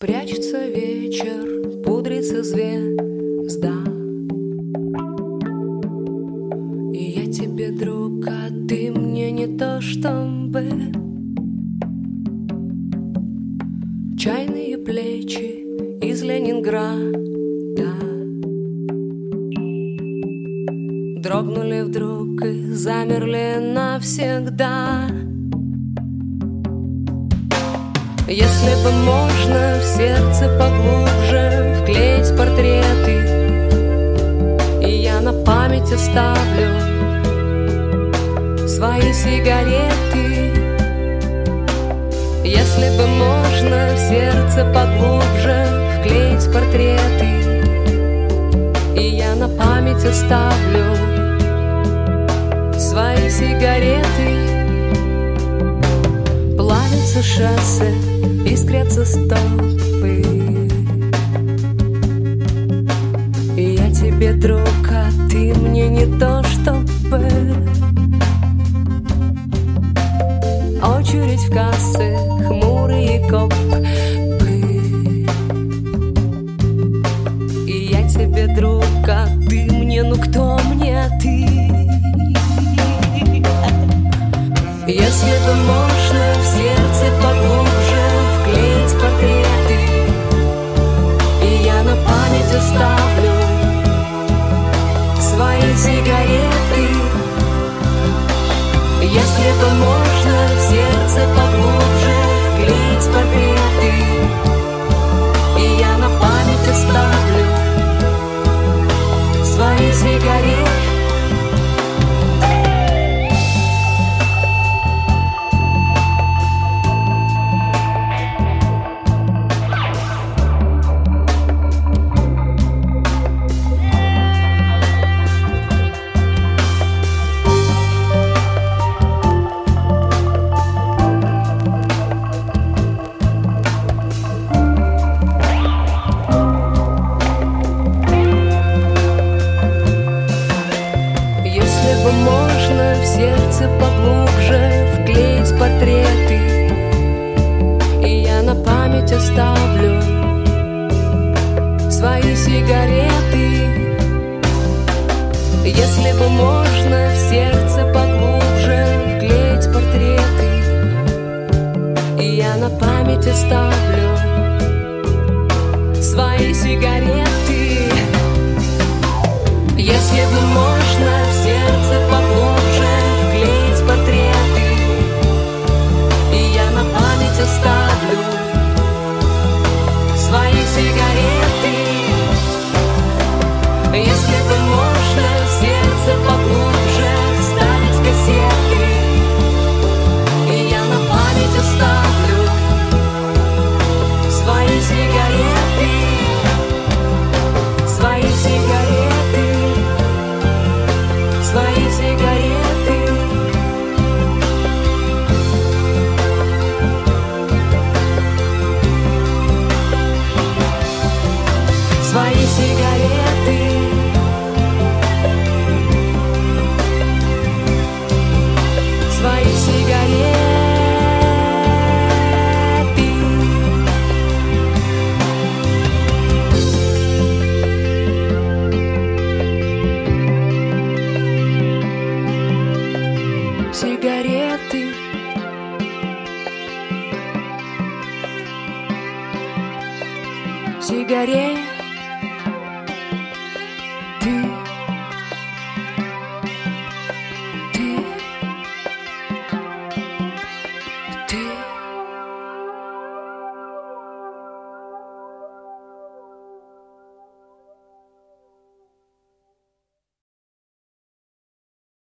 Прячется вечер, пудрится звезда. И я тебе друг, а ты мне не то чтобы. Чайные плечи из Ленинграда дрогнули вдруг и замерли навсегда. Если бы можно в сердце поглубже вклеить портреты, и я на память оставлю свои сигареты. Если бы можно в сердце поглубже вклеить портреты, и я на память оставлю свои сигареты. Плавятся шоссе, искрятся стопы, и я тебе друг, а ты мне не то чтобы. Очередь в кассе, хмурые копы, и я тебе друг, а ты мне, ну кто мне ты? Если бы можно в сердце поглубже вклеить портреты, и я на память оставлю свои сигареты. Если бы можно в сердце поглубже вклеить портреты, и я на память оставлю свои сигареты. Можно в сердце поглубже вклеить портреты, и я на память оставлю свои сигареты. Если бы можно в сердце поглубже вклеить портреты, и я на память оставлю свои сигареты. Если бы можно в сердце поглубже вклеить портреты, и я на память оставлю свои сигареты. Если бы можно в сердце поглубже вставить кассеты, и я на память оставлю свои сигареты, свои сигареты, свои сигареты. Свои сигареты. Свои сигареты. Сигареты. Сигареты.